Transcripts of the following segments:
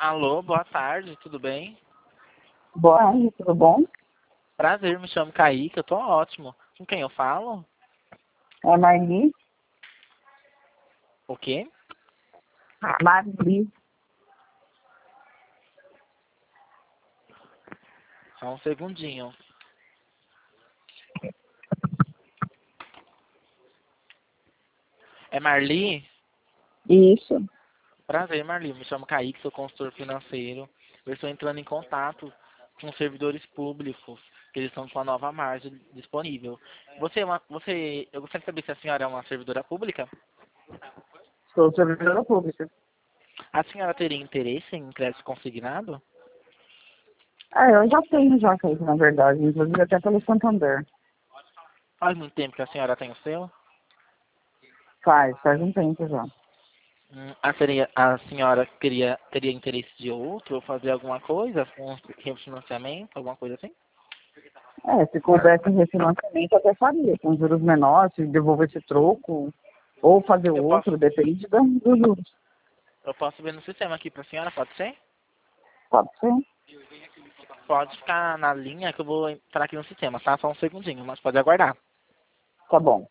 Alô, boa tarde, tudo bem? Boa tarde, tudo bom? Prazer, me chamo Kaique, eu tô ótimo. Com quem eu falo? É Marli. O quê? Marli. Só um segundinho. É Marli? Isso. Prazer, Marli, me chamo Kaique, sou consultor financeiro. Eu estou entrando em contato com servidores públicos, que eles estão com a nova margem disponível. Eu gostaria de saber se a senhora é uma servidora pública. Sou servidora pública. A senhora teria interesse em crédito consignado? Eu já tenho já feito, na verdade, inclusive até pelo Santander. Faz muito tempo que a senhora tem o seu? Faz um tempo já. A senhora teria interesse de outro, ou fazer alguma coisa, um refinanciamento, alguma coisa assim? Se coubesse um refinanciamento, até faria, com juros menores, se devolver esse troco, ou fazer Eu posso, outro, depende dos juros. eu posso ver no sistema aqui para a senhora, pode ser? Pode ser? Pode ficar na linha que eu vou entrar aqui no sistema, tá? Só um segundinho, mas pode aguardar. Tá bom.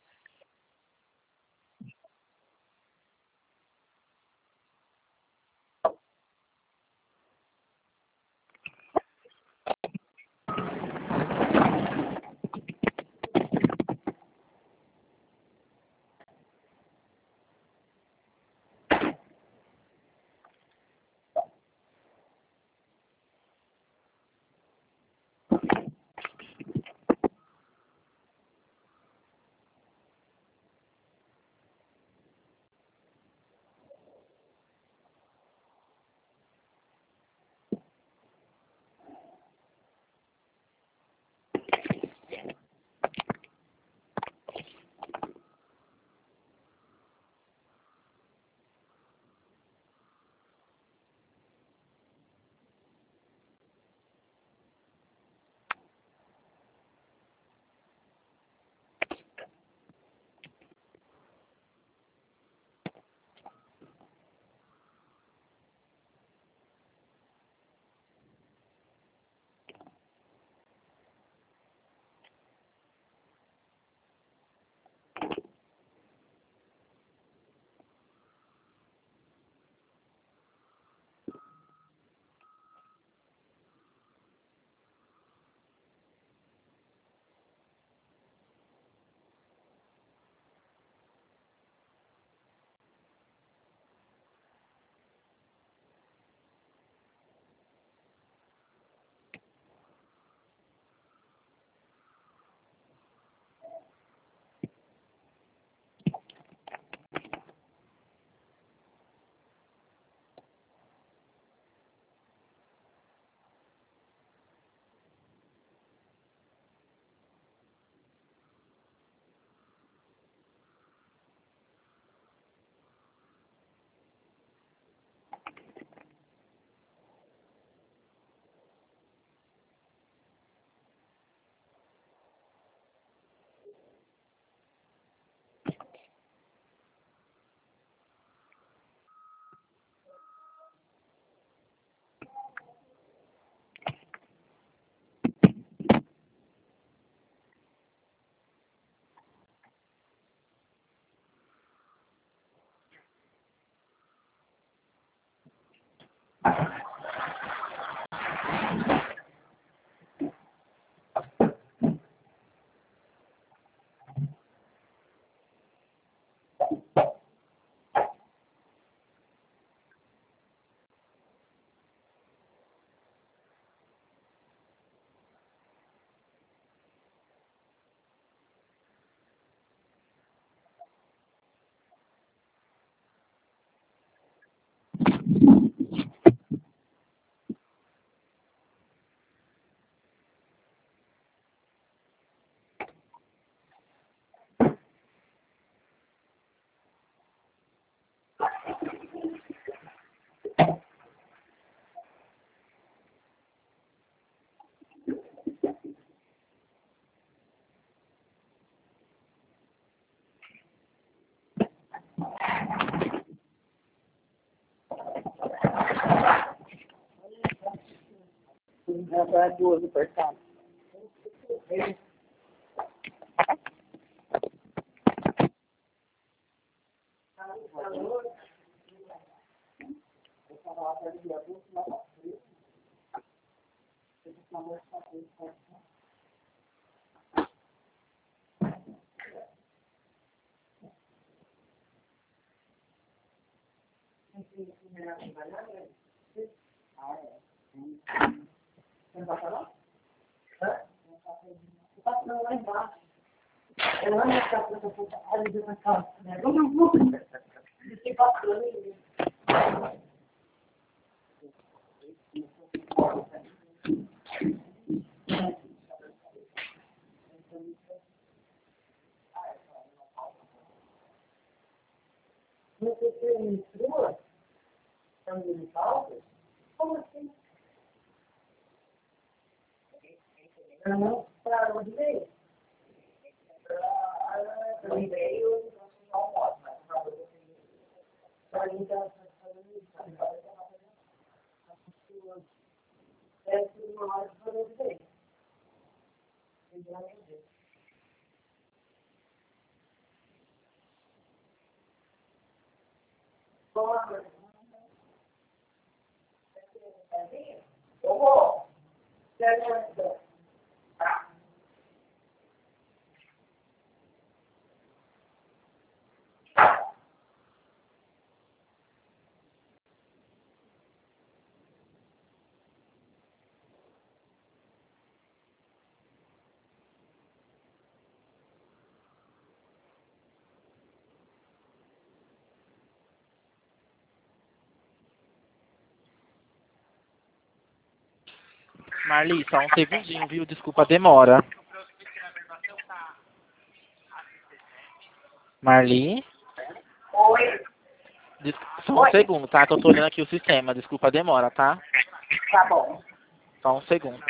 Ela é duas apertadas. Marli, só um segundinho, viu? Desculpa a demora. Marli? Oi. Só um segundo, tá? Que eu tô olhando aqui o sistema. Desculpa a demora, tá? Tá bom. Só um segundo.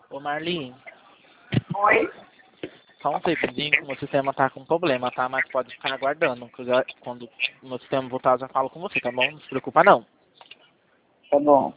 Ô Marli, Oi? só um segundinho que o meu sistema tá com problema, tá? Mas pode ficar aguardando. Quando o meu sistema voltar, eu já falo com você, tá bom? Não se preocupa não. Tá bom.